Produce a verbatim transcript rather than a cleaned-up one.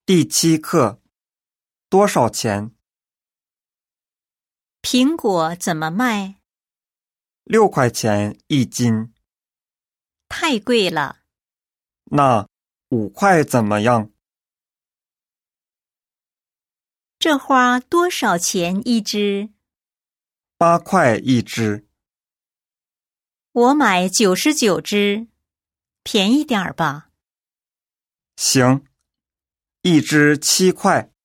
第七课，多少钱？ 苹果怎么卖？ 六块钱一斤。 太贵了。 那五块怎么样？ 这花多少钱一只？ 八块一只。 我买九十九只，便宜点儿吧。 行，一只七块。